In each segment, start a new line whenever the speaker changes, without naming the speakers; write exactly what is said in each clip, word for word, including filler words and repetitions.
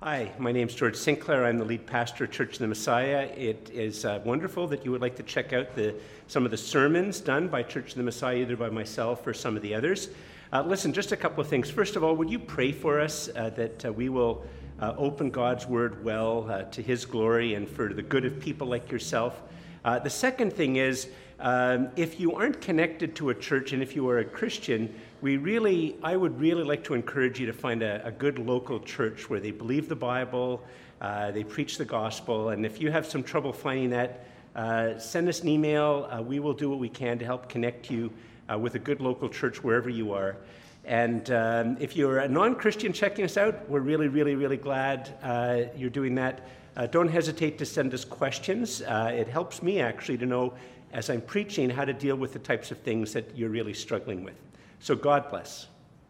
Hi, my name is George Sinclair. I'm the lead pastor at Church of the Messiah. It is uh, wonderful that you would like to check out the, some of the sermons done by Church of the Messiah, either by myself or some of the others. Uh, listen, just a couple of things. First of all, would you pray for us uh, that uh, we will uh, open God's Word well uh, to His glory and for the good of people like yourself? Uh, the second thing is, um, if you aren't connected to a church and if you are a Christian, we really, I would really like to encourage you to find a, a good local church where they believe the Bible, uh, they preach the gospel, and if you have some trouble finding that, uh, send us an email. Uh, we will do what we can to help connect you uh, with a good local church wherever you are. And um, if you're a non-Christian checking us out, we're really, really, really glad uh, you're doing that. Uh, don't hesitate to send us questions. Uh, it helps me actually to know, as I'm preaching, how to deal with the types of things that you're really struggling with. So God bless.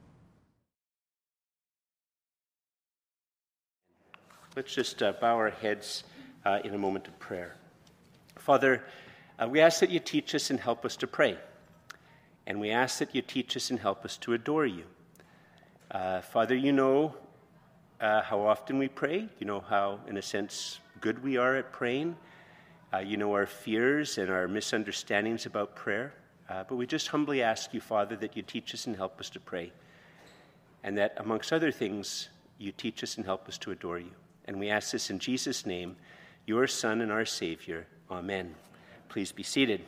Let's just uh, bow our heads uh, in a moment of prayer. Father, uh, we ask that you teach us and help us to pray. And we ask that you teach us and help us to adore you. Uh, Father, you know uh, how often we pray. You know how, in a sense, good we are at praying. Uh, you know our fears and our misunderstandings about prayer. Uh, but we just humbly ask you, Father, that you teach us and help us to pray. And that, amongst other things, you teach us and help us to adore you. And we ask this in Jesus' name, your Son and our Savior. Amen. Please be seated.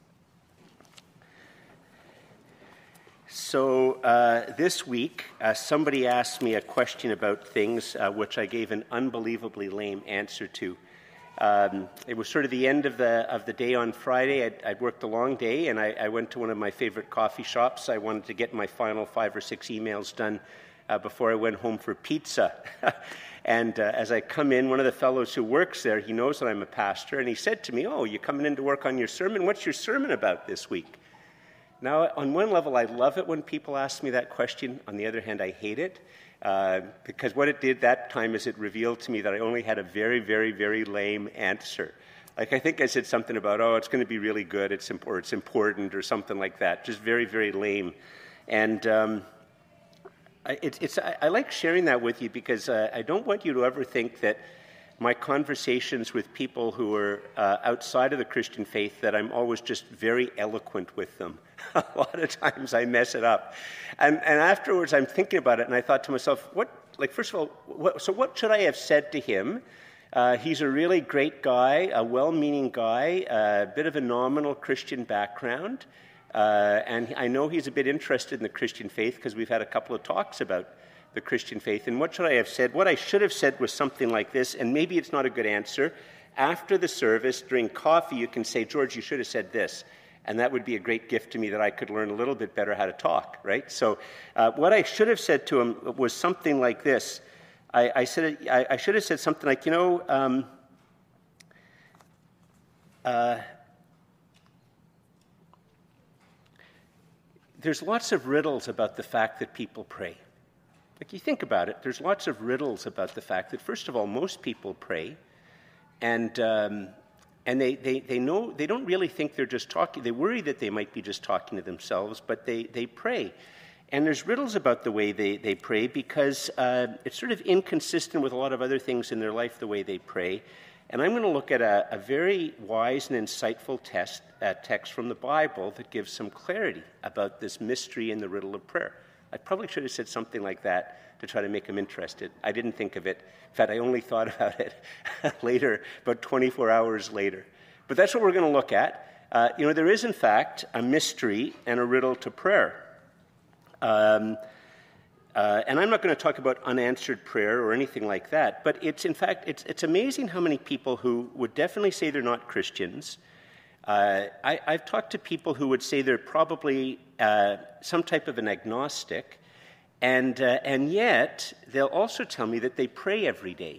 So uh, this week, uh, somebody asked me a question about things uh, which I gave an unbelievably lame answer to. Um, it was sort of the end of the of the day on Friday. I'd, I'd worked a long day, and I, I went to one of my favorite coffee shops. I wanted to get my final five or six emails done uh, before I went home for pizza. and uh, as I come in, one of the fellows who works there, he knows that I'm a pastor, and he said to me, "Oh, you coming in to work on your sermon? What's your sermon about this week?" Now, on one level, I love it when people ask me that question. On the other hand, I hate it. Uh, because what it did that time is it revealed to me that I only had a very, very, very lame answer. Like, I think I said something about, oh, it's going to be really good, it's imp- or it's important, or something like that. Just very, very lame. And um, I, it, it's, I, I like sharing that with you because uh, I don't want you to ever think that my conversations with people who are uh, outside of the Christian faith, that I'm always just very eloquent with them. A lot of times I mess it up. And, and afterwards I'm thinking about it, and I thought to myself, what, like, first of all, what, so what should I have said to him? Uh, he's a really great guy, a well-meaning guy, a bit of a nominal Christian background, uh, and I know he's a bit interested in the Christian faith because we've had a couple of talks about the Christian faith. And what should I have said? What I should have said was something like this, and maybe it's not a good answer. After the service, during coffee, you can say, George, you should have said this. And that would be a great gift to me that I could learn a little bit better how to talk, right? So uh, what I should have said to him was something like this. I, I said I, I should have said something like, you know, um, uh, there's lots of riddles about the fact that people pray. Like, you think about it, there's lots of riddles about the fact that, first of all, most people pray, and um, and they, they, they know, they don't really think they're just talking. They worry that they might be just talking to themselves, but they, they pray. And there's riddles about the way they, they pray because uh, it's sort of inconsistent with a lot of other things in their life, the way they pray. And I'm going to look at a, a very wise and insightful test, uh, text from the Bible that gives some clarity about this mystery in the riddle of prayer. I probably should have said something like that to try to make them interested. I didn't think of it. In fact, I only thought about it later, about twenty-four hours later. But that's what we're going to look at. Uh, you know, there is, in fact, a mystery and a riddle to prayer. Um, uh, and I'm not going to talk about unanswered prayer or anything like that, but it's, in fact, it's, it's amazing how many people who would definitely say they're not Christians. Uh, I, I've talked to people who would say they're probably uh, some type of an agnostic, and uh, and yet they'll also tell me that they pray every day.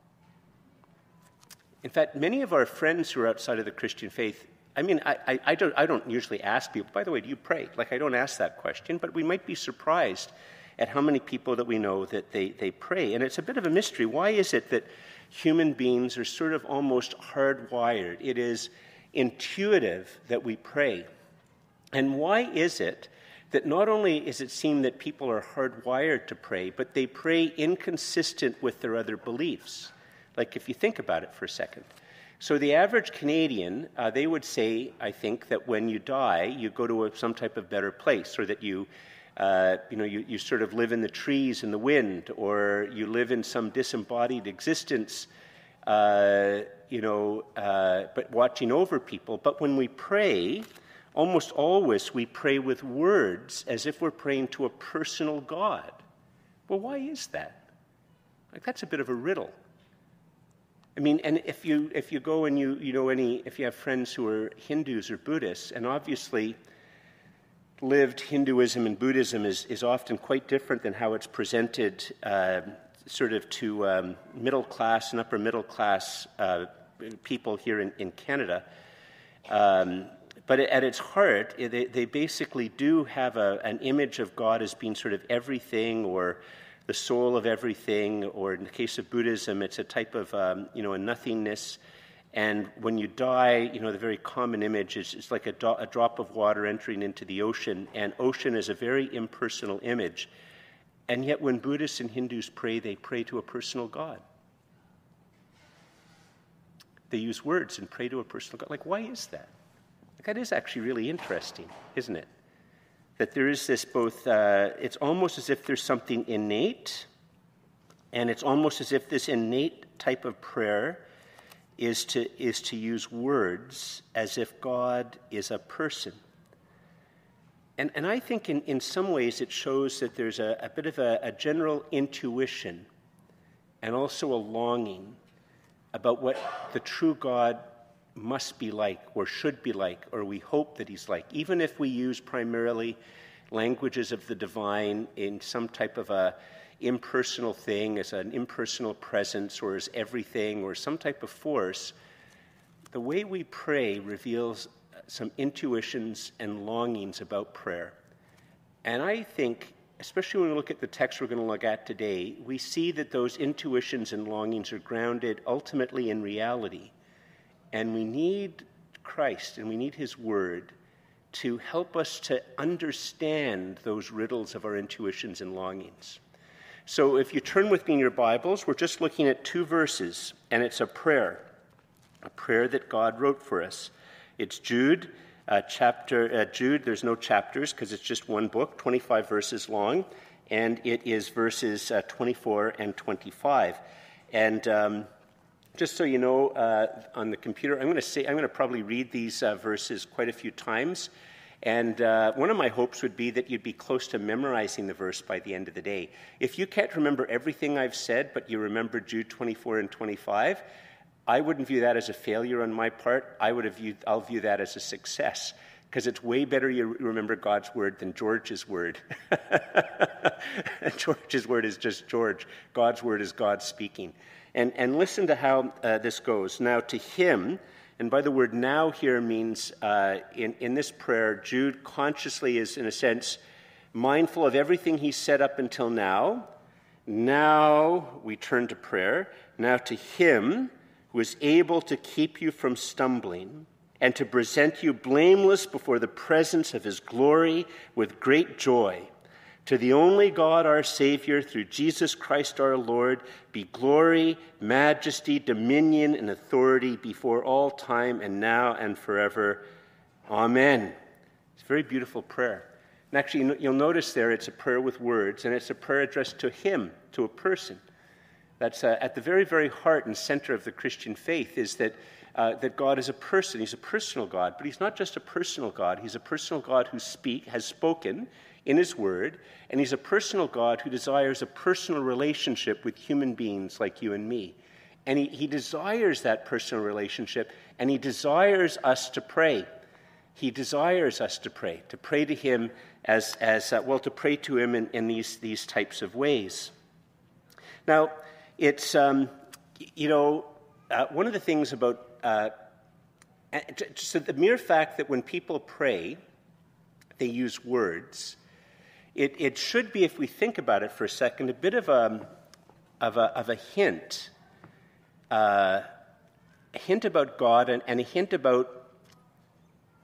In fact, many of our friends who are outside of the Christian faith, I mean, I, I, I don't I don't usually ask people, by the way, do you pray? Like, I don't ask that question, but we might be surprised at how many people that we know that they, they pray. And it's a bit of a mystery. Why is it that human beings are sort of almost hardwired? It is intuitive that we pray. And why is it that not only is it seem that people are hardwired to pray, but they pray inconsistent with their other beliefs. Like if you think about it for a second. So the average Canadian, uh, they would say, I think, that when you die, you go to a, some type of better place, or that you, uh, you know, you, you sort of live in the trees and the wind, or you live in some disembodied existence, uh, you know, uh, but watching over people. But when we pray, almost always we pray with words as if we're praying to a personal God. Well, why is that? Like, that's a bit of a riddle. I mean, and if you if you go and you you know any if you have friends who are Hindus or Buddhists, and obviously lived Hinduism and Buddhism is is often quite different than how it's presented, uh, sort of to um, middle class and upper middle class uh, people here in in Canada. Um, but at its heart, they they basically do have a an image of God as being sort of everything, or the soul of everything, or in the case of Buddhism, it's a type of, um, you know, a nothingness. And when you die, you know, the very common image is it's like a, do- a drop of water entering into the ocean, and ocean is a very impersonal image. And yet when Buddhists and Hindus pray, they pray to a personal God. They use words and pray to a personal God. Like, why is that? Like, that is actually really interesting, isn't it? That there is this both, uh, it's almost as if there's something innate, and it's almost as if this innate type of prayer is to is to use words as if God is a person. And and I think in, in some ways it shows that there's a, a bit of a, a general intuition and also a longing about what the true God must be like, or should be like, or we hope that he's like, even if we use primarily languages of the divine in some type of a impersonal thing, as an impersonal presence, or as everything, or some type of force. The way we pray reveals some intuitions and longings about prayer. And I think, especially when we look at the text we're going to look at today, we see that those intuitions and longings are grounded ultimately in reality. And we need Christ, and we need his word to help us to understand those riddles of our intuitions and longings. So if you turn with me in your Bibles, we're just looking at two verses, and it's a prayer, a prayer that God wrote for us. It's Jude, uh, chapter, uh, Jude, there's no chapters because it's just one book, twenty-five verses long, and it is verses uh, twenty-four and twenty-five. And um, just so you know, uh, on the computer, I'm going to say I'm going to probably read these uh, verses quite a few times. And uh, one of my hopes would be that you'd be close to memorizing the verse by the end of the day. If you can't remember everything I've said, but you remember Jude twenty-four and twenty-five, I wouldn't view that as a failure on my part. I would have viewed, I'll view that as a success, because it's way better you remember God's word than George's word. George's word is just George. God's word is God speaking. And, and listen to how uh, this goes. Now to him, and by the word now here means uh, in, in this prayer, Jude consciously is, in a sense, mindful of everything he's said up until now. Now we turn to prayer. Now to him who is able to keep you from stumbling and to present you blameless before the presence of his glory with great joy. To the only God, our Savior, through Jesus Christ our Lord, be glory, majesty, dominion, and authority before all time and now and forever. Amen. It's a very beautiful prayer. And actually, you'll notice there it's a prayer with words, and it's a prayer addressed to him, to a person. That's uh, at the very, very heart and center of the Christian faith, is that uh, that God is a person. He's a personal God, but he's not just a personal God. He's a personal God who speak has spoken in his word, and he's a personal God who desires a personal relationship with human beings like you and me. And he, he desires that personal relationship, and he desires us to pray. He desires us to pray, to pray to him as, as uh, well, to pray to him in, in these, these types of ways. Now, it's, um, you know, uh, one of the things about, uh, so the mere fact that when people pray, they use words, It, it should be, if we think about it for a second, a bit of a of a, of a hint, uh, a hint about God, and, and a hint about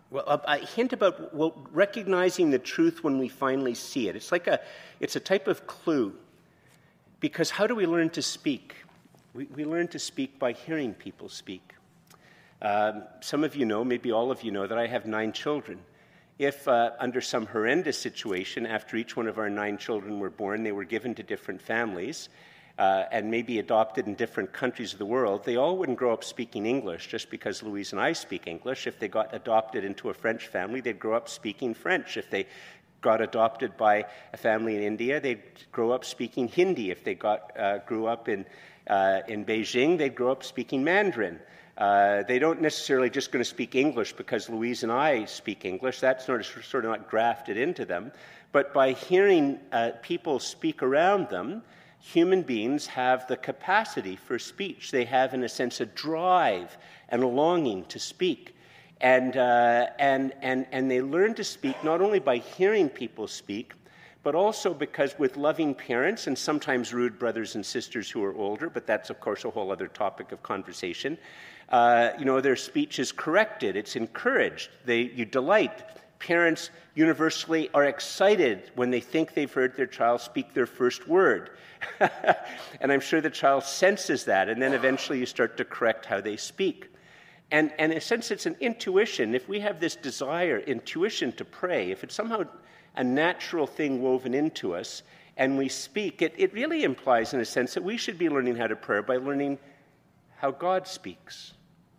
Well, a, a hint about well, recognizing the truth when we finally see it. It's like a, it's a type of clue. Because how do we learn to speak? We, we learn to speak by hearing people speak. Um, some of you know, maybe all of you know, that I have nine children. If uh, under some horrendous situation, after each one of our nine children were born, they were given to different families, uh, and maybe adopted in different countries of the world, they all wouldn't grow up speaking English just because Louise and I speak English. If they got adopted into a French family, they'd grow up speaking French. If they got adopted by a family in India, they'd grow up speaking Hindi. If they got uh, grew up in uh, in Beijing, they'd grow up speaking Mandarin. Uh, they don't necessarily just going to speak English because Louise and I speak English. That's sort of, sort of not grafted into them. But by hearing uh, people speak around them, human beings have the capacity for speech. They have, in a sense, a drive and a longing to speak. And, uh, and, and, and they learn to speak not only by hearing people speak, but also because with loving parents and sometimes rude brothers and sisters who are older, but that's, of course, a whole other topic of conversation, uh, you know, their speech is corrected. It's encouraged. They, you delight. Parents universally are excited when they think they've heard their child speak their first word. And I'm sure the child senses that, and then eventually you start to correct how they speak. And, and in a sense, it's an intuition. If we have this desire, intuition to pray, if it's somehow a natural thing woven into us, and we speak, it, it really implies, in a sense, that we should be learning how to pray by learning how God speaks.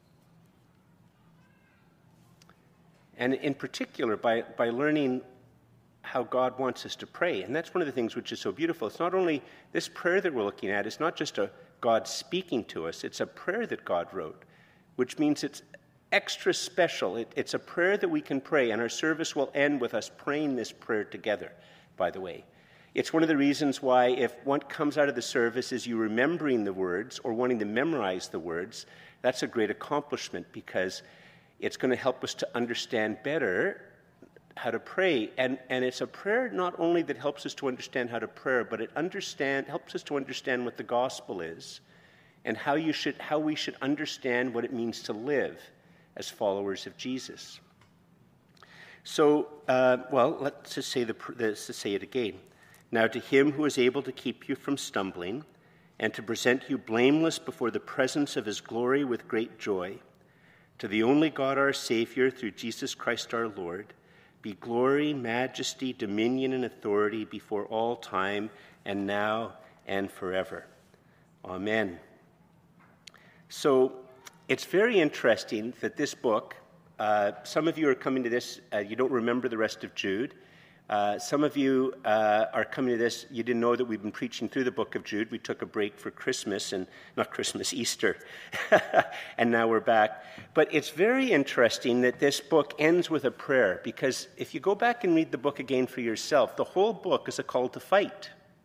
And in particular, by, by learning how God wants us to pray. And that's one of the things which is so beautiful. It's not only this prayer that we're looking at, it's not just a God speaking to us, it's a prayer that God wrote, which means it's extra special. It, it's a prayer that we can pray, and our service will end with us praying this prayer together, by the way. It's one of the reasons why if what comes out of the service is you remembering the words or wanting to memorize the words, that's a great accomplishment because it's going to help us to understand better how to pray. And, and it's a prayer not only that helps us to understand how to pray, but it understand, helps us to understand what the gospel is and how, you should, how we should understand what it means to live as followers of Jesus. So, uh, well, let's just say, the, let's just say it again. Now to him who is able to keep you from stumbling and to present you blameless before the presence of his glory with great joy, to the only God our Savior through Jesus Christ our Lord, be glory, majesty, dominion, and authority before all time and now and forever. Amen. So it's very interesting that this book, uh, some of you are coming to this, uh, you don't remember the rest of Jude. Uh, some of you uh, are coming to this, you didn't know that we've been preaching through the book of Jude. We took a break for Christmas, and not Christmas, Easter, and now we're back. But it's very interesting that this book ends with a prayer, because if you go back and read the book again for yourself, the whole book is a call to fight.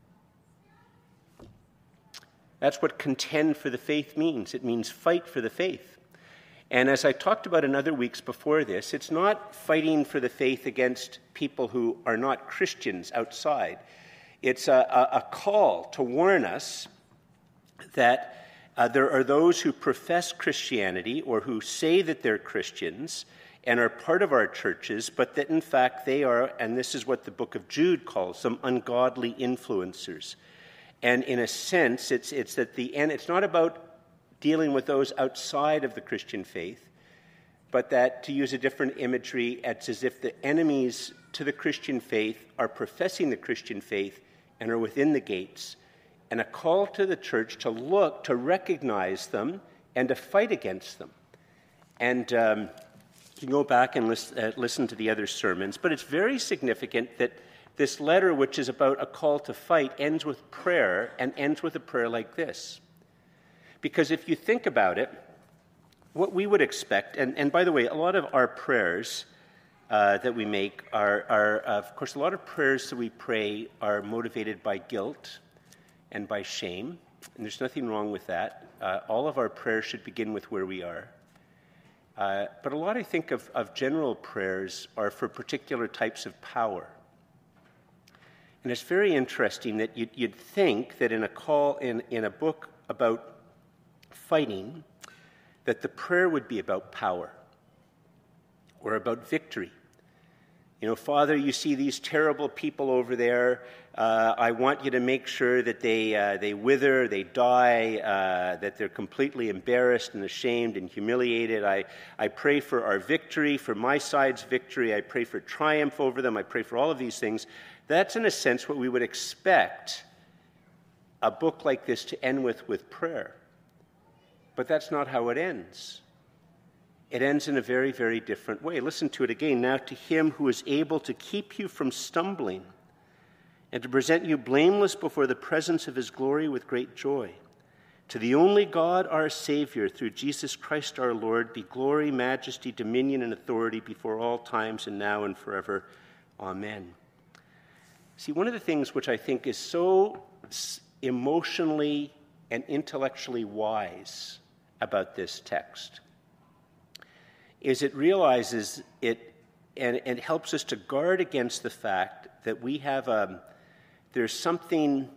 That's what contend for the faith means. It means fight for the faith. And as I talked about in other weeks before this, it's not fighting for the faith against people who are not Christians outside. It's a, a, a call to warn us that uh, there are those who profess Christianity or who say that they're Christians and are part of our churches, but that in fact they are, and this is what the book of Jude calls them, ungodly influencers. And in a sense, it's it's that the end. It's not about dealing with those outside of the Christian faith, but that, to use a different imagery, it's as if the enemies to the Christian faith are professing the Christian faith and are within the gates, and a call to the church to look, to recognize them, and to fight against them. And um, you can go back and listen, uh, listen to the other sermons, but it's very significant that this letter, which is about a call to fight, ends with prayer, and ends with a prayer like this. Because if you think about it, what we would expect, and, and by the way, a lot of our prayers uh, that we make are, are uh, of course, a lot of prayers that we pray are motivated by guilt and by shame, and there's nothing wrong with that. Uh, all of our prayers should begin with where we are. Uh, but a lot, I think, of, of general prayers are for particular types of power. And it's very interesting that you'd, you'd think that in a call, in, in a book about fighting, that the prayer would be about power. or about victory. You know, Father, you see these terrible people over there. Uh, I want you to make sure that they uh, they wither, they die, uh, that they're completely embarrassed and ashamed and humiliated. I, I pray for our victory, for my side's victory. I pray for triumph over them. I pray for all of these things. That's, in a sense, what we would expect a book like this to end with, with prayer. But that's not how it ends. It ends in a very, very different way. Listen to it again. Now to him who is able to keep you from stumbling and to present you blameless before the presence of his glory with great joy. To the only God, our Savior, through Jesus Christ our Lord, be glory, majesty, dominion, and authority before all times and now and forever. Amen. See, one of the things which I think is so emotionally and intellectually wise about this text is it realizes it and it helps us to guard against the fact that we have a, there's something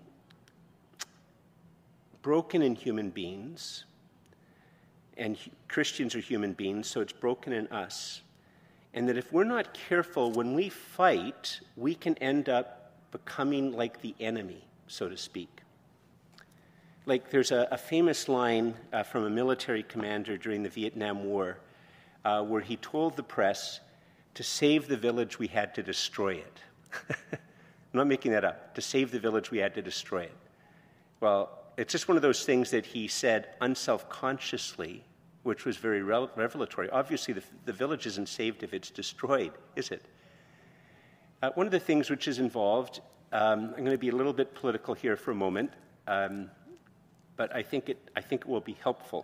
broken in human beings, and Christians are human beings, so it's broken in us. And that if we're not careful, when we fight, we can end up becoming like the enemy, so to speak. Like there's a, a famous line uh, from a military commander during the Vietnam War uh, where he told the press, to save the village, we had to destroy it. I'm not making that up. To save the village, we had to destroy it. Well, it's just one of those things that he said unselfconsciously, which was very revelatory. Obviously, the, the village isn't saved if it's destroyed, is it? Uh, one of the things which is involved, um, I'm going to be a little bit political here for a moment, um, but I think it, I think it will be helpful.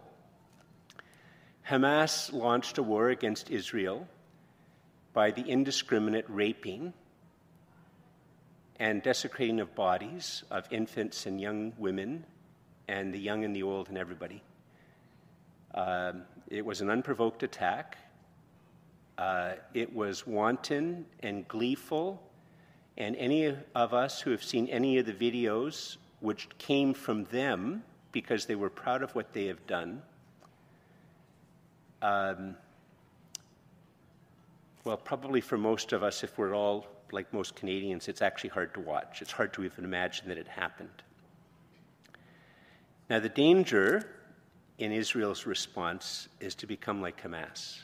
Hamas launched a war against Israel by the indiscriminate raping and desecrating of bodies of infants and young women and the young and the old and everybody. Um, it was an unprovoked attack. Uh, it was wanton and gleeful, and any of us who have seen any of the videos which came from them because they were proud of what they have done, um, well, probably for most of us, if we're all like most Canadians, it's actually hard to watch. It's hard to even imagine that it happened. Now, the danger in Israel's response is to become like Hamas.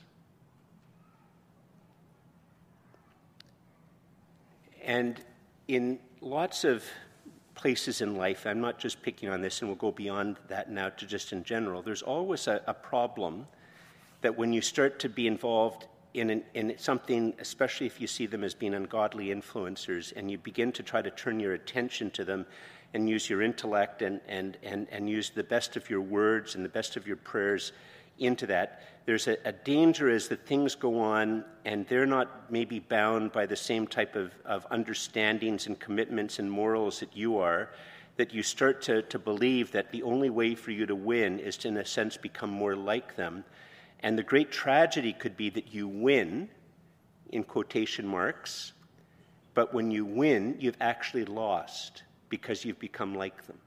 And in lots of places in life, I'm not just picking on this, and we'll go beyond that now to just in general, there's always a, a problem that when you start to be involved in, an, in something, especially if you see them as being ungodly influencers, and you begin to try to turn your attention to them and use your intellect and, and, and, and use the best of your words and the best of your prayers into that, there's a, a danger as that things go on and they're not maybe bound by the same type of, of understandings and commitments and morals that you are, that you start to, to believe that the only way for you to win is to, in a sense, become more like them. And the great tragedy could be that you win, in quotation marks, but when you win, you've actually lost because you've become like them.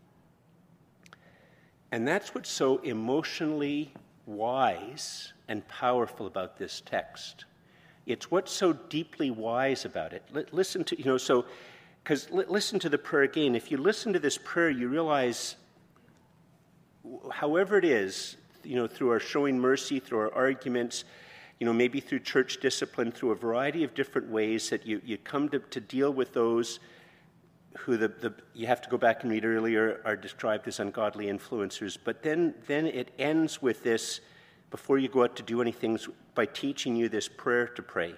And that's what's so emotionally wise and powerful about this text. It's what's so deeply wise about it. L- listen to, you know, so, because l- listen to the prayer again. If you listen to this prayer, you realize, however it is, you know, through our showing mercy, through our arguments, you know, maybe through church discipline, through a variety of different ways that you, you come to, to deal with those who the, the you have to go back and read earlier are described as ungodly influencers. But then, then it ends with this, before you go out to do anything, by teaching you this prayer to pray.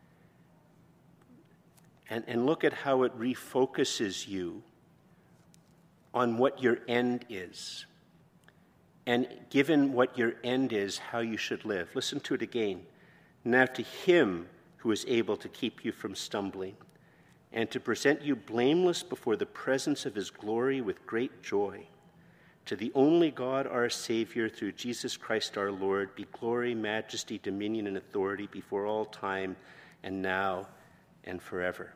And, and look at how it refocuses you on what your end is. And given what your end is, how you should live. Listen to it again. Now to him who is able to keep you from stumbling and to present you blameless before the presence of his glory with great joy. To the only God, our Savior, through Jesus Christ our Lord, be glory, majesty, dominion, and authority before all time and now and forever.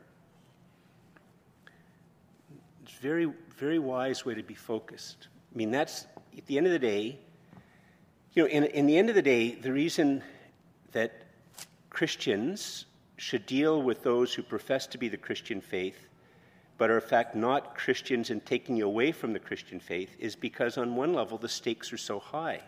It's a very, very wise way to be focused. I mean, that's, at the end of the day, you know, in, in the end of the day, the reason that Christians should deal with those who profess to be the Christian faith, but are in fact not Christians and taking you away from the Christian faith, is because on one level the stakes are so high.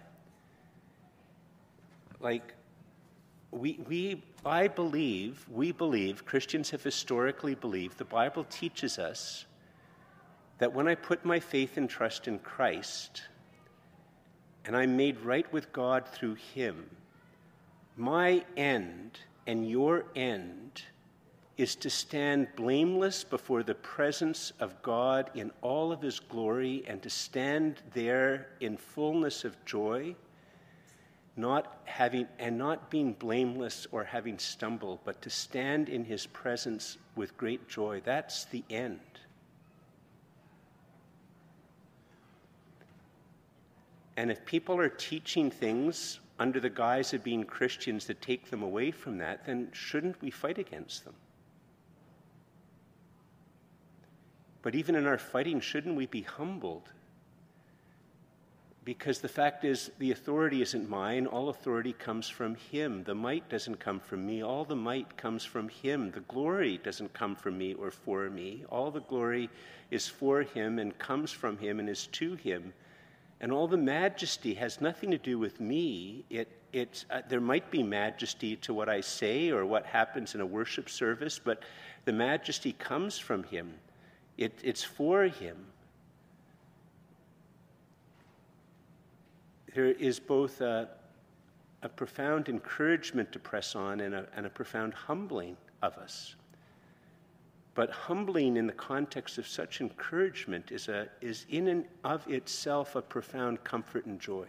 Like, we, we, I believe, we believe, Christians have historically believed, the Bible teaches us that when I put my faith and trust in Christ, and I'm made right with God through him, my end and your end is to stand blameless before the presence of God in all of his glory, and to stand there in fullness of joy, not having and not being blameless or having stumbled, but to stand in his presence with great joy. That's the end. And if people are teaching things under the guise of being Christians that take them away from that, then shouldn't we fight against them? But even in our fighting, shouldn't we be humbled? Because the fact is, the authority isn't mine. All authority comes from him. The might doesn't come from me. All the might comes from him. The glory doesn't come from me or for me. All the glory is for him and comes from him and is to him. And all the majesty has nothing to do with me. It, it's, uh, there might be majesty to what I say or what happens in a worship service, but the majesty comes from him. It, it's for him. There is both a, a profound encouragement to press on and a, and a profound humbling of us. But humbling in the context of such encouragement is, a, is in and of itself a profound comfort and joy.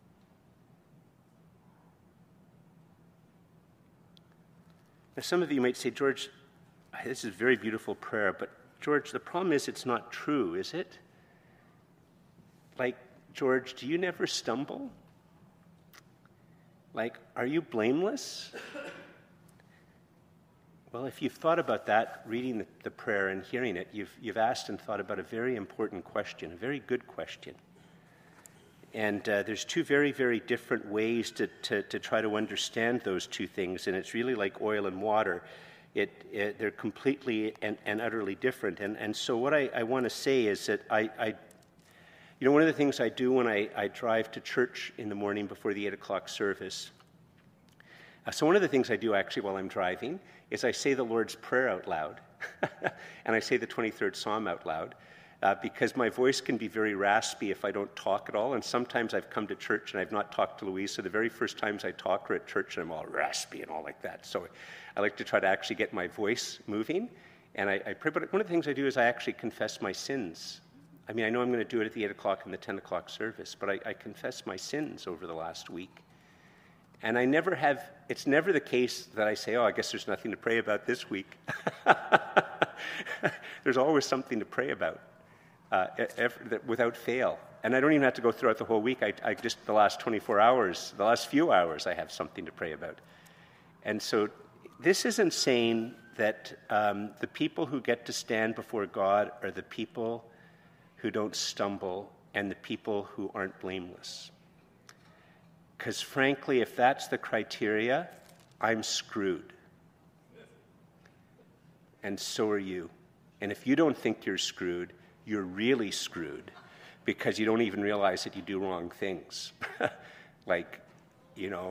Now, some of you might say, George, this is a very beautiful prayer, but George, the problem is it's not true, is it? Like, George, do you never stumble? Like, are you blameless? Well, if you've thought about that, reading the, the prayer and hearing it, you've, you've asked and thought about a very important question, a very good question. And uh, there's two very, very different ways to, to, to try to understand those two things, and it's really like oil and water. It, it, they're completely and, and utterly different. And, and so what I, I want to say is that I, I, you know, one of the things I do when I, I drive to church in the morning before the eight o'clock service, uh, so one of the things I do actually while I'm driving is I say the Lord's Prayer out loud, and I say the twenty-third Psalm out loud, uh, because my voice can be very raspy if I don't talk at all, and sometimes I've come to church and I've not talked to Louise, so the very first times I talk are at church and I'm all raspy and all like that. So I like to try to actually get my voice moving, and I, I pray. But one of the things I do is I actually confess my sins. I mean, I know I'm going to do it at the eight o'clock and the ten o'clock service, but I, I confess my sins over the last week. And I never have, it's never the case that I say, oh, I guess there's nothing to pray about this week. There's always something to pray about, uh, every, without fail. And I don't even have to go throughout the whole week. I, I just, the last twenty-four hours, the last few hours, I have something to pray about. And so this isn't saying that um, the people who get to stand before God are the people who don't stumble and the people who aren't blameless. Because frankly, if that's the criteria, I'm screwed. And so are you. And if you don't think you're screwed, you're really screwed, because you don't even realize that you do wrong things. Like, you know,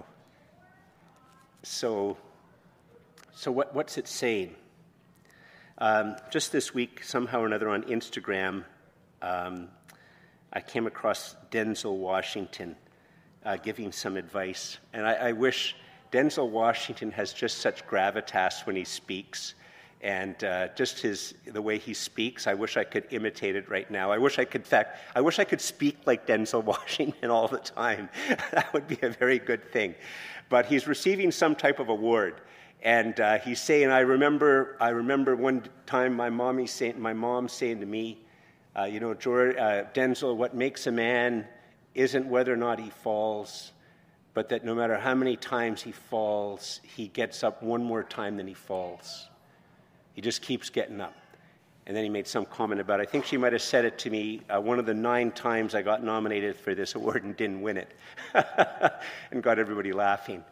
so, so what, what's it saying? Um, just this week, somehow or another on Instagram, um, I came across Denzel Washington Uh, giving some advice. And I, I wish Denzel Washington has just such gravitas when he speaks, and uh, just his the way he speaks. I wish I could imitate it right now. I wish I could, in fact, I wish I could speak like Denzel Washington all the time. That would be a very good thing. But he's receiving some type of award, and uh, he's saying, "I remember, I remember one time my mommy saying, my mom saying to me, uh, you know, George, uh, Denzel, what makes a man isn't whether or not he falls, but that no matter how many times he falls, he gets up one more time than he falls. He just keeps getting up." And then he made some comment about, I think she might have said it to me, uh, one of the nine times I got nominated for this award and didn't win it, and got everybody laughing.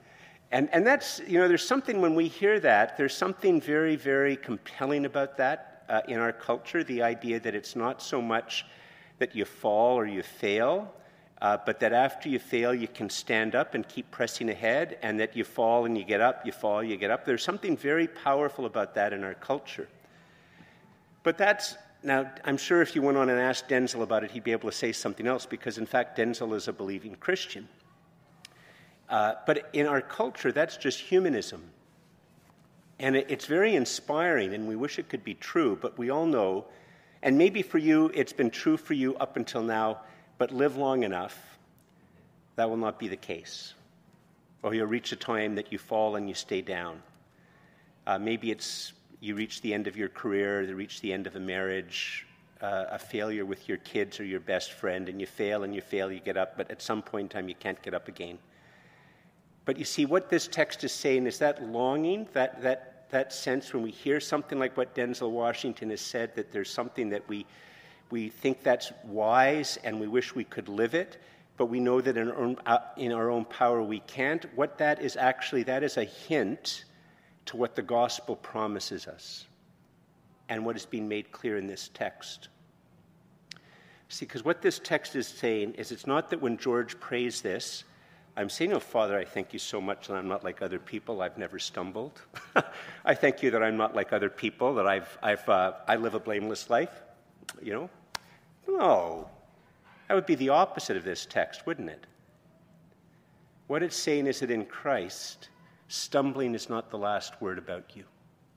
And, and that's, you know, there's something when we hear that, there's something very, very compelling about that uh, in our culture, the idea that it's not so much that you fall or you fail, uh, but that after you fail, you can stand up and keep pressing ahead, and that you fall and you get up, you fall, you get up. There's something very powerful about that in our culture. But that's, now, I'm sure if you went on and asked Denzel about it, he'd be able to say something else, because in fact, Denzel is a believing Christian. Uh, but in our culture, that's just humanism. And it, it's very inspiring, and we wish it could be true, but we all know, and maybe for you, it's been true for you up until now, but live long enough, that will not be the case. Or you'll reach a time that you fall and you stay down. Uh, maybe it's you reach the end of your career, you reach the end of a marriage, uh, a failure with your kids or your best friend, and you fail and you fail, you get up, but at some point in time you can't get up again. But you see, what this text is saying is that longing, that that that sense when we hear something like what Denzel Washington has said, that there's something that we we think that's wise and we wish we could live it, but we know that in our own, uh, in our own power we can't. What that is actually, that is a hint to what the gospel promises us and what is being made clear in this text. See, because what this text is saying is it's not that when George prays this, I'm saying, oh, Father, I thank you so much that I'm not like other people. I've never stumbled. I thank you that I'm not like other people, that I've, I've, uh, I live a blameless life. You know? No. That would be the opposite of this text, wouldn't it? What it's saying is that in Christ, stumbling is not the last word about you.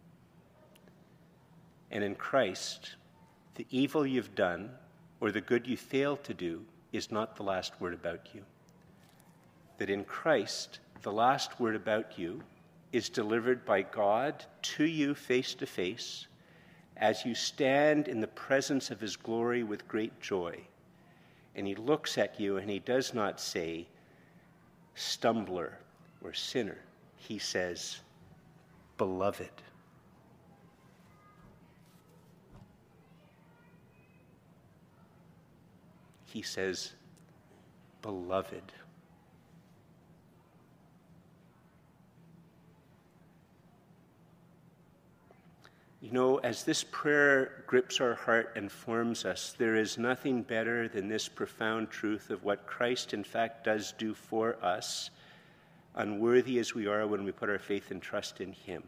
And in Christ, the evil you've done or the good you failed to do is not the last word about you. That in Christ, the last word about you is delivered by God to you face to face as you stand in the presence of his glory with great joy. And he looks at you and he does not say, stumbler or sinner. He says, beloved. He says, beloved. You know, as this prayer grips our heart and forms us, there is nothing better than this profound truth of what Christ, in fact, does do for us, unworthy as we are when we put our faith and trust in him.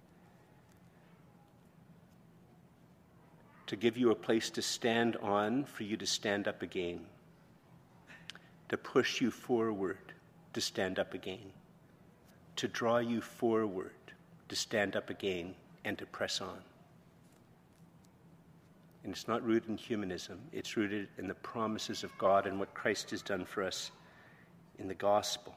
To give you a place to stand on, for you to stand up again. To push you forward, to stand up again. To draw you forward, to stand up again. And to press on. And it's not rooted in humanism. It's rooted in the promises of God and what Christ has done for us in the gospel.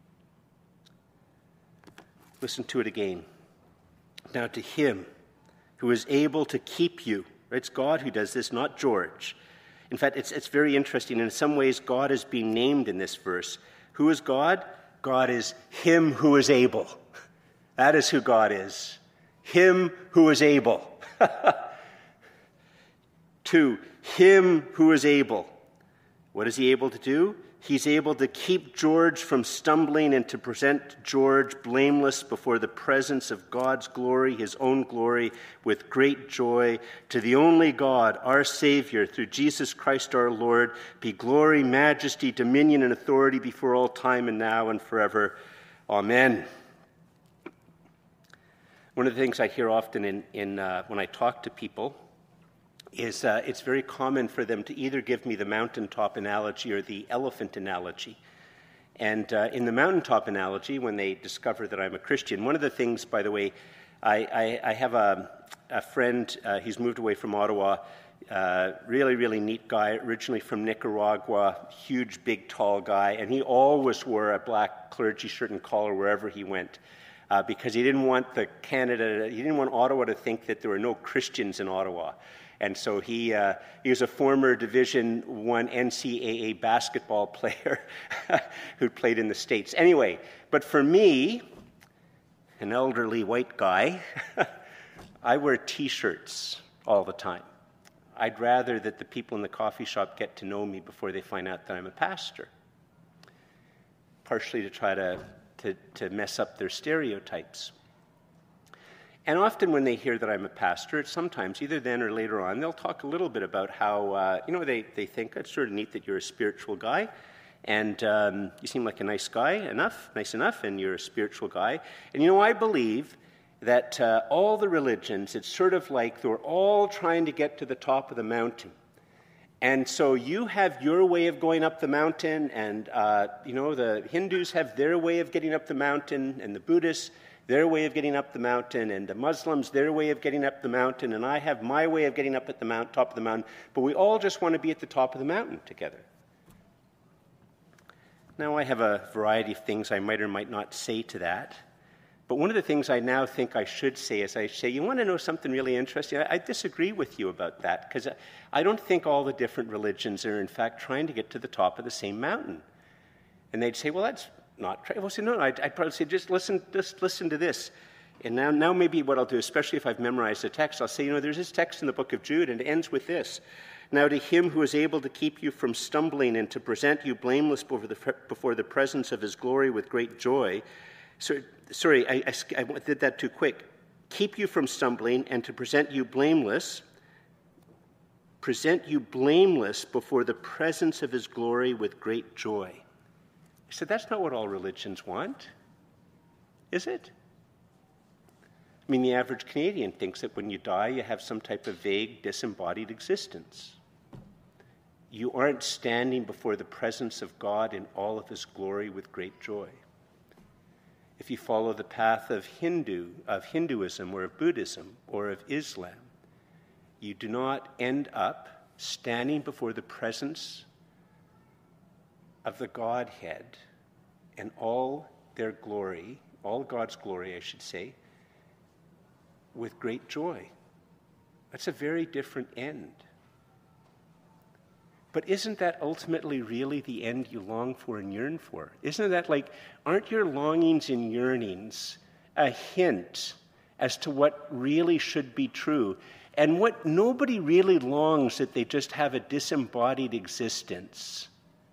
Listen to it again. Now to him who is able to keep you. Right? It's God who does this, not George. In fact, it's, it's very interesting. In some ways, God is being named in this verse. Who is God? God is him who is able. That is who God is. Him who is able. To him who is able. What is he able to do? He's able to keep George from stumbling and to present George blameless before the presence of God's glory, his own glory, with great joy. To the only God, our Savior, through Jesus Christ our Lord, be glory, majesty, dominion, and authority before all time and now and forever. Amen. One of the things I hear often in, in uh, when I talk to people is uh, it's very common for them to either give me the mountaintop analogy or the elephant analogy. And uh, in the mountaintop analogy, when they discover that I'm a Christian, one of the things, by the way, I, I, I have a, a friend, uh, he's moved away from Ottawa, uh, really, really neat guy, originally from Nicaragua, huge, big, tall guy, and he always wore a black clergy shirt and collar wherever he went. Uh, because he didn't want the Canada, he didn't want Ottawa to think that there were no Christians in Ottawa. And so he uh, he was a former Division One N C A A basketball player who played in the States. Anyway, but for me, an elderly white guy, I wear T-shirts all the time. I'd rather that the people in the coffee shop get to know me before they find out that I'm a pastor. Partially to try to to, to mess up their stereotypes. And often when they hear that I'm a pastor, it's sometimes, either then or later on, they'll talk a little bit about how, uh, you know, they, they think it's sort of neat that you're a spiritual guy, and um, you seem like a nice guy enough, nice enough, and you're a spiritual guy. And, you know, I believe that uh, all the religions, it's sort of like they're all trying to get to the top of the mountain. And so you have your way of going up the mountain, and, uh, you know, the Hindus have their way of getting up the mountain, and the Buddhists, their way of getting up the mountain, and the Muslims, their way of getting up the mountain, and I have my way of getting up at the mount, top of the mountain, but we all just want to be at the top of the mountain together. Now, I have a variety of things I might or might not say to that, but one of the things I now think I should say is I say, you want to know something really interesting? I, I disagree with you about that, because I, I don't think all the different religions are, in fact, trying to get to the top of the same mountain. And they'd say, well, that's not true. Well, say, no, I'd, I'd probably say, just listen, just listen to this. And now, now maybe what I'll do, especially if I've memorized the text, I'll say, you know, there's this text in the book of Jude, and it ends with this. Now to him who is able to keep you from stumbling and to present you blameless before the, before the presence of his glory with great joy. So, sorry, I, I, I did that too quick. Keep you from stumbling and to present you blameless, present you blameless before the presence of his glory with great joy. I said, that's not what all religions want, is it? I mean, the average Canadian thinks that when you die, you have some type of vague, disembodied existence. You aren't standing before the presence of God in all of his glory with great joy. If you follow the path of Hindu, of Hinduism or of Buddhism or of Islam, you do not end up standing before the presence of the Godhead and all their glory, all God's glory, I should say, with great joy. That's a very different end. But isn't that ultimately really the end you long for and yearn for? Isn't that like, aren't your longings and yearnings a hint as to what really should be true? And what nobody really longs that they just have a disembodied existence.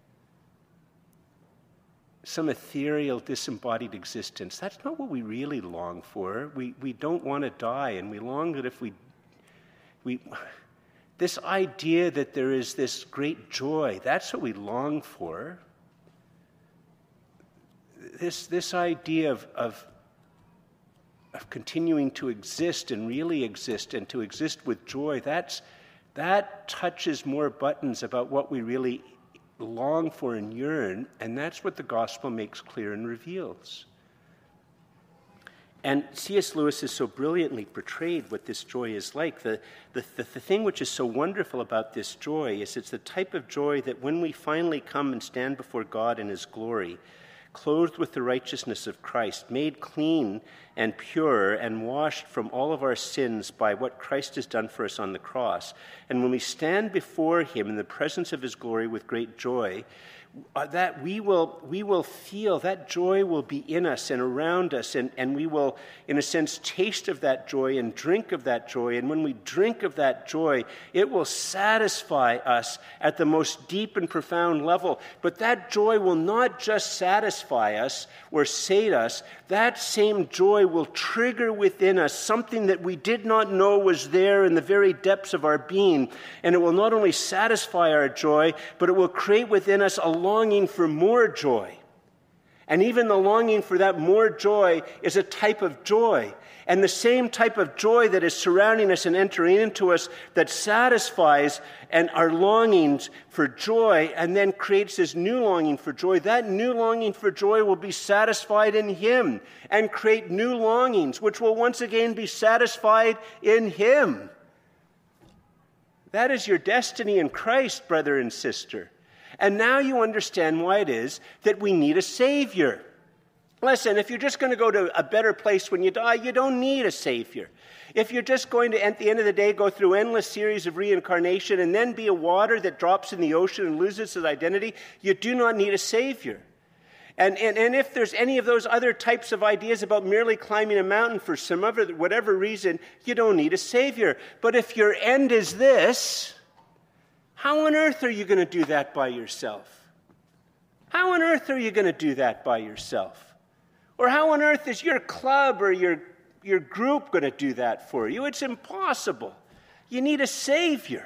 Some ethereal, disembodied existence. That's not what we really long for. We we don't want to die, and we long that if we... we this idea that there is this great joy, that's what we long for. This, this idea of, of, of continuing to exist and really exist and to exist with joy, that's, that touches more buttons about what we really long for and yearn, and that's what the gospel makes clear and reveals. And C S Lewis has so brilliantly portrayed what this joy is like. The, the, the, the thing which is so wonderful about this joy is it's the type of joy that when we finally come and stand before God in his glory, clothed with the righteousness of Christ, made clean and pure and washed from all of our sins by what Christ has done for us on the cross. And when we stand before him in the presence of his glory with great joy, uh, that we will we will feel, that joy will be in us and around us, and, and we will, in a sense, taste of that joy and drink of that joy. And when we drink of that joy, it will satisfy us at the most deep and profound level. But that joy will not just satisfy us or sate us. That same joy will trigger within us something that we did not know was there in the very depths of our being. And it will not only satisfy our joy, but it will create within us a longing for more joy. And even the longing for that more joy is a type of joy. And the same type of joy that is surrounding us and entering into us that satisfies and our longings for joy and then creates this new longing for joy, that new longing for joy will be satisfied in him and create new longings, which will once again be satisfied in him. That is your destiny in Christ, brother and sister. And now you understand why it is that we need a Savior. Listen, if you're just going to go to a better place when you die, you don't need a Savior. If you're just going to, at the end of the day, go through endless series of reincarnation and then be a water that drops in the ocean and loses its identity, you do not need a Savior. And, and, and if there's any of those other types of ideas about merely climbing a mountain for some other, whatever reason, you don't need a Savior. But if your end is this, how on earth are you going to do that by yourself? How on earth are you going to do that by yourself? Or how on earth is your club or your, your group going to do that for you? It's impossible. You need a Savior.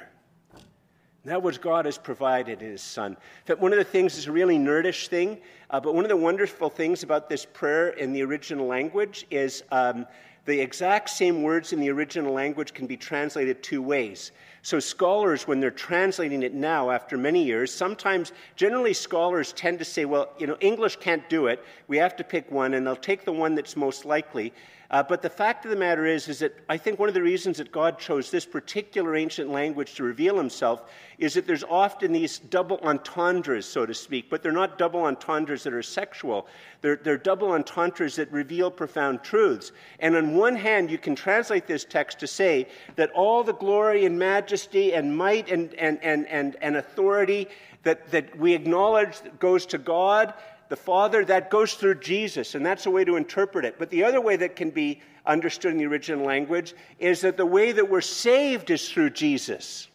And that what God has provided in His Son. In fact, one of the things is a really nerdish thing, uh, but one of the wonderful things about this prayer in the original language is um, the exact same words in the original language can be translated two ways. So scholars, when they're translating it now after many years, sometimes, generally scholars tend to say, well, you know, English can't do it. We have to pick one, and they'll take the one that's most likely. Uh, but the fact of the matter is, is that I think one of the reasons that God chose this particular ancient language to reveal Himself is that there's often these double entendres, so to speak, but they're not double entendres that are sexual. They're, they're double entendres that reveal profound truths. And on one hand, you can translate this text to say that all the glory and majesty and might and, and, and, and, and authority that, that we acknowledge goes to God, the Father, that goes through Jesus, and that's a way to interpret it. But the other way that can be understood in the original language is that the way that we're saved is through Jesus.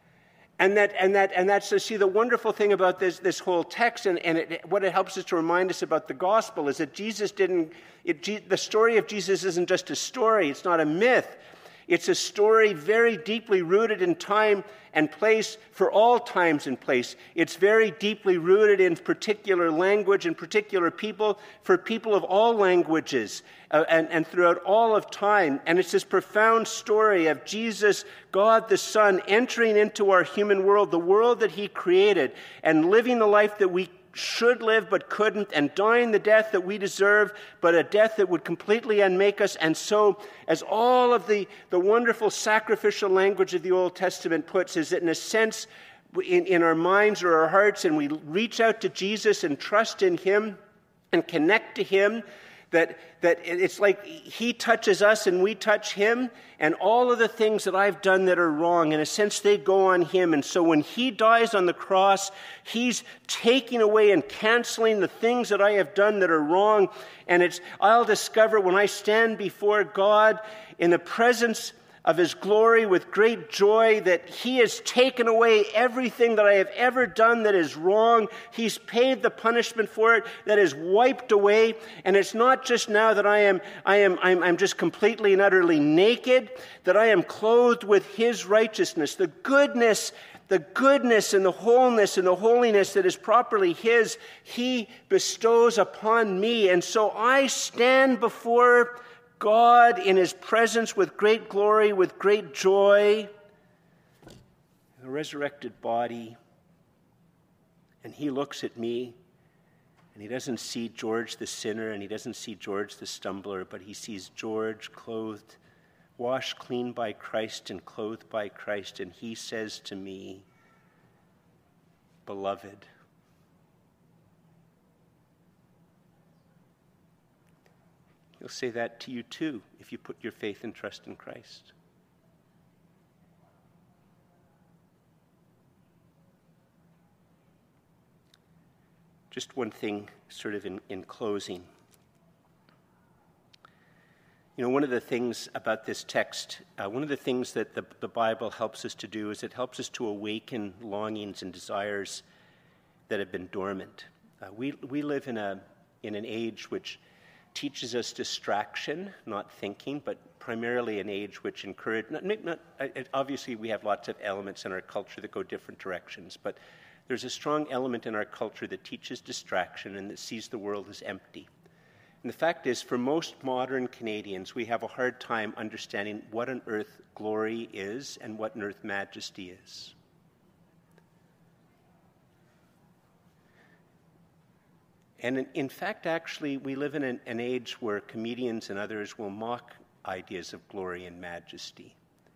And that, and that, and that's to see the wonderful thing about this, this whole text, and, and it, what it helps us to remind us about the gospel is that Jesus didn't, it, the story of Jesus isn't just a story, it's not a myth. It's a story very deeply rooted in time and place for all times and place. It's very deeply rooted in particular language and particular people for people of all languages uh, and, and throughout all of time. And it's this profound story of Jesus, God the Son, entering into our human world, the world that He created, and living the life that we should live but couldn't, and dying the death that we deserve, but a death that would completely unmake us. And so, as all of the, the wonderful sacrificial language of the Old Testament puts, is that in a sense, in, in our minds or our hearts, and we reach out to Jesus and trust in Him and connect to Him, that, that it's like He touches us and we touch Him, and all of the things that I've done that are wrong, in a sense, they go on Him. And so when He dies on the cross, He's taking away and canceling the things that I have done that are wrong. And it's, I'll discover when I stand before God in the presence of His glory with great joy that He has taken away everything that I have ever done that is wrong. He's paid the punishment for it, that is wiped away. And it's not just now that I am, I am, I'm, I'm just completely and utterly naked, that I am clothed with His righteousness, the goodness, the goodness and the wholeness and the holiness that is properly His, He bestows upon me. And so I stand before God in His presence with great glory, with great joy, the resurrected body, and He looks at me, and He doesn't see George the sinner, and He doesn't see George the stumbler, but He sees George clothed, washed clean by Christ and clothed by Christ, and He says to me, "Beloved." He'll say that to you too if you put your faith and trust in Christ. Just one thing sort of in, in closing. You know, one of the things about this text, uh, one of the things that the, the Bible helps us to do is it helps us to awaken longings and desires that have been dormant. Uh, we, we live in a in an age which teaches us distraction, not thinking, but primarily an age which encourages, not, not, obviously we have lots of elements in our culture that go different directions, but there's a strong element in our culture that teaches distraction and that sees the world as empty. And the fact is, for most modern Canadians, we have a hard time understanding what on earth glory is and what on earth majesty is. And in, in fact, actually, we live in an, an age where comedians and others will mock ideas of glory and majesty.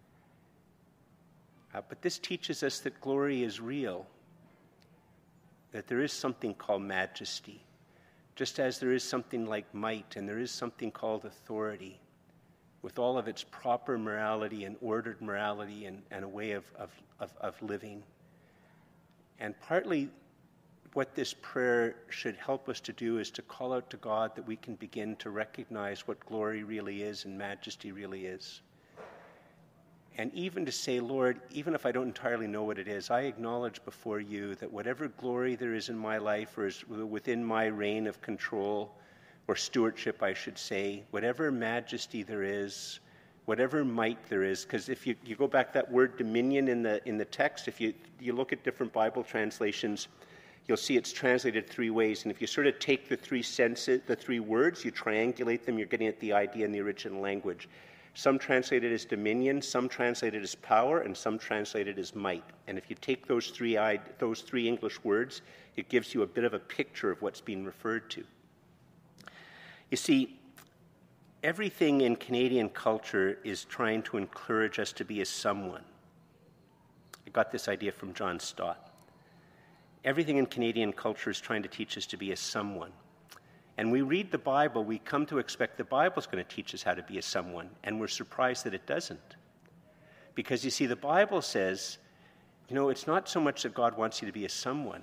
Uh, but this teaches us that glory is real, that there is something called majesty, just as there is something like might, and there is something called authority, with all of its proper morality and ordered morality and, and a way of, of, of, of living. And partly what this prayer should help us to do is to call out to God that we can begin to recognize what glory really is and majesty really is. And even to say, Lord, even if I don't entirely know what it is, I acknowledge before you that whatever glory there is in my life or is within my reign of control, or stewardship, I should say, whatever majesty there is, whatever might there is, because if you, you go back that word dominion in the in the text, if you, you look at different Bible translations, you'll see it's translated three ways. And if you sort of take the three senses, the three words, you triangulate them, you're getting at the idea in the original language. Some translate it as dominion, some translate it as power, and some translate it as might. And if you take those three those three English words, it gives you a bit of a picture of what's being referred to. You see, everything in Canadian culture is trying to encourage us to be a someone. I got this idea from John Stott. Everything in Canadian culture is trying to teach us to be a someone. And we read the Bible, we come to expect the Bible's going to teach us how to be a someone, and we're surprised that it doesn't. Because you see, the Bible says, you know, it's not so much that God wants you to be a someone.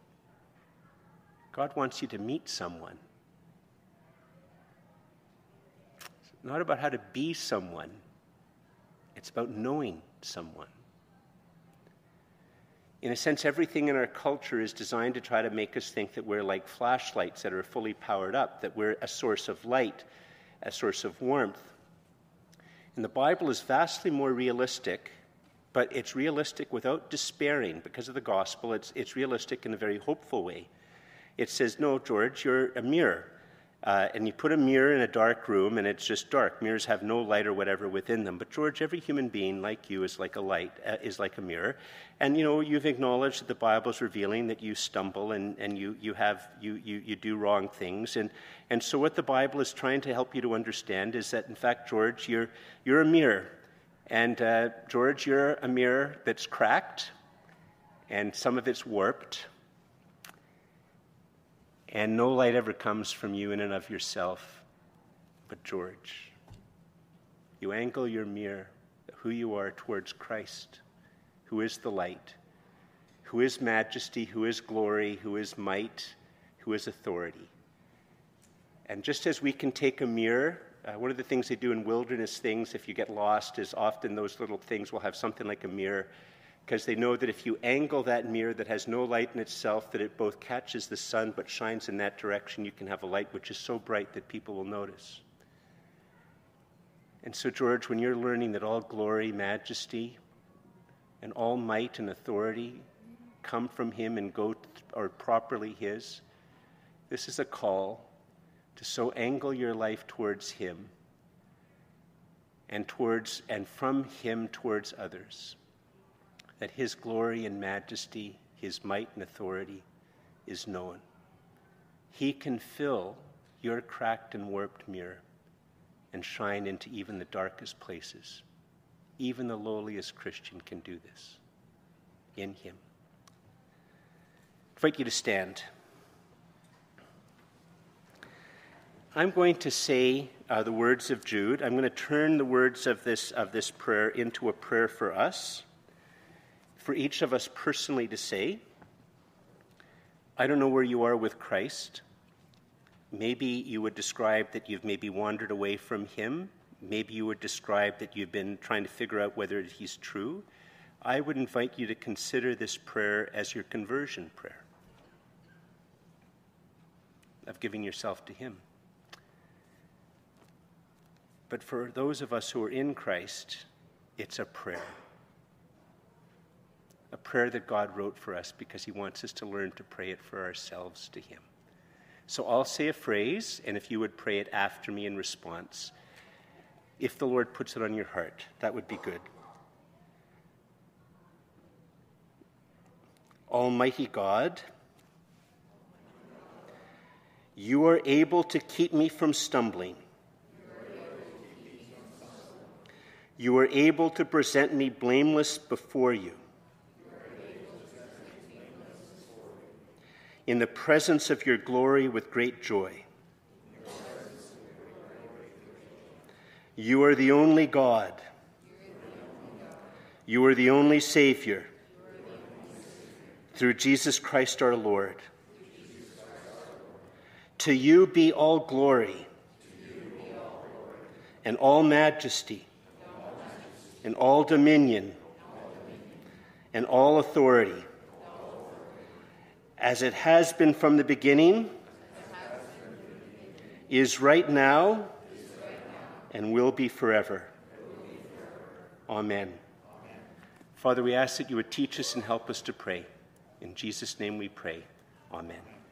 God wants you to meet someone. It's not about how to be someone. It's about knowing someone. In a sense, everything in our culture is designed to try to make us think that we're like flashlights that are fully powered up, that we're a source of light, a source of warmth. And the Bible is vastly more realistic, but it's realistic without despairing because of the gospel. It's, it's realistic in a very hopeful way. It says, no, George, you're a mirror. Uh, and you put a mirror in a dark room, and it's just dark. Mirrors have no light or whatever within them. But George, every human being like you is like a light, uh, is like a mirror. And you know, you've acknowledged that the Bible is revealing that you stumble and, and you you have you you you do wrong things. And and so what the Bible is trying to help you to understand is that in fact, George, you're you're a mirror, and uh, George, you're a mirror that's cracked, and some of it's warped. And no light ever comes from you in and of yourself, but George. You angle your mirror, who you are, towards Christ, who is the light, who is majesty, who is glory, who is might, who is authority. And just as we can take a mirror, uh, one of the things they do in wilderness things, if you get lost, is often those little things will have something like a mirror, because they know that if you angle that mirror that has no light in itself, that it both catches the sun but shines in that direction, you can have a light which is so bright that people will notice. And so, George, when you're learning that all glory, majesty, and all might and authority come from him and go th- are properly his, this is a call to so angle your life towards him and towards and from him towards others, that his glory and majesty, his might and authority is known. He can fill your cracked and warped mirror and shine into even the darkest places. Even the lowliest Christian can do this in him. I invite you to stand. I'm going to say uh, the words of Jude. I'm going to turn the words of this of this prayer into a prayer for us, for each of us personally to say. I don't know where you are with Christ. Maybe you would describe that you've maybe wandered away from him. Maybe you would describe that you've been trying to figure out whether he's true. I would invite you to consider this prayer as your conversion prayer of giving yourself to him. But for those of us who are in Christ, it's a prayer. A prayer that God wrote for us because he wants us to learn to pray it for ourselves to him. So I'll say a phrase, and if you would pray it after me in response, if the Lord puts it on your heart, that would be good. Almighty God, you are able to keep me from stumbling. You are able to present me blameless before you. In the presence of your glory with great joy. You are the only God. You are the only Savior. Through Jesus Christ our Lord. To you be all glory and all majesty and all dominion and all authority, as it has been from the beginning, is right now, and will be forever. Amen. Father, we ask that you would teach us and help us to pray. In Jesus' name we pray. Amen.